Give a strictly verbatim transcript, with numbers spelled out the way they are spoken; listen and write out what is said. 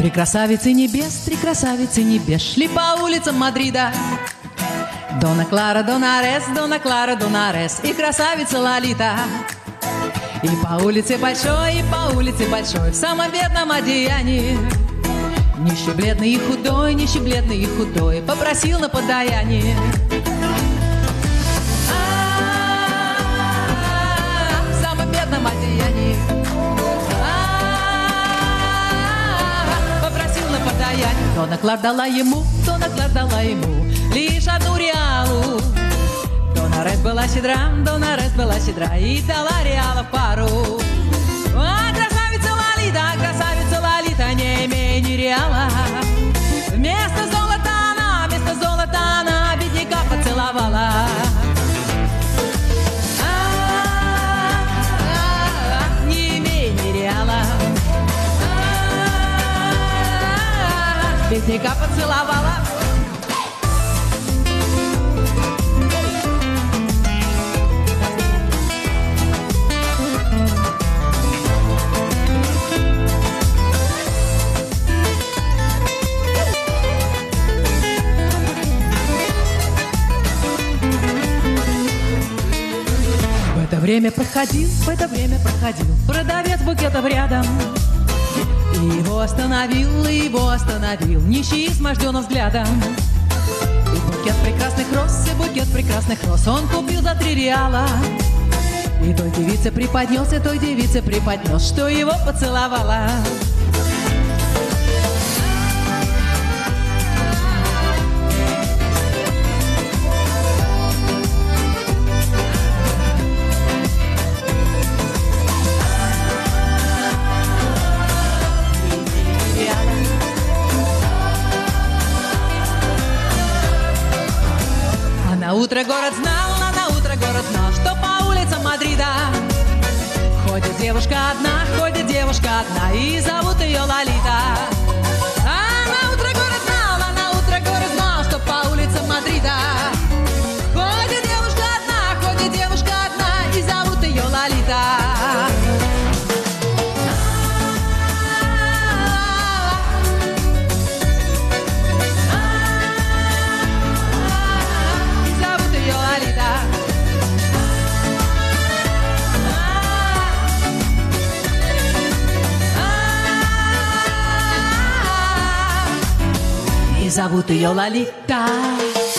Три красавицы небес, три красавицы небес шли по улицам Мадрида. Дона Клара, Дона Арес, Дона Клара, Дона Арес и красавица Лолита. И по улице большой, и по улице большой в самом бедном одеянии нищий, бледный и худой, нищий, бледный и худой попросил на подаяние. В самом бедном одеянии попросил на подаяние. Дона Клар дала ему, Дона Клар дала ему лишь одну реалу. Дона Арес была щедра, Дона Арес была щедра и дала реала в пару. А красавица Лолита, красавица Лолита, не имея ни реала, вместо золота она, вместо золота она бедняка поцеловала. А-а-а, не имея ни реала, а-а-а, бедняка поцеловала. В это время проходил, в это время проходил продавец букетов рядом. И его остановил, и его остановил нищий с изможденным взглядом. И букет прекрасных роз, и букет прекрасных роз он купил за три реала. И той девице преподнес, и той девице преподнес, что его поцеловала. На утро город знал, а на утро город знал, что по улицам Мадрида ходит девушка одна, ходит девушка одна, и зовут ее Лолита. А на утро город знал, а на утро город знал, что по улицам Мадрида ходит девушка одна, ходит девушка одна, и зовут ее Лолита. Зовут ее Лолита.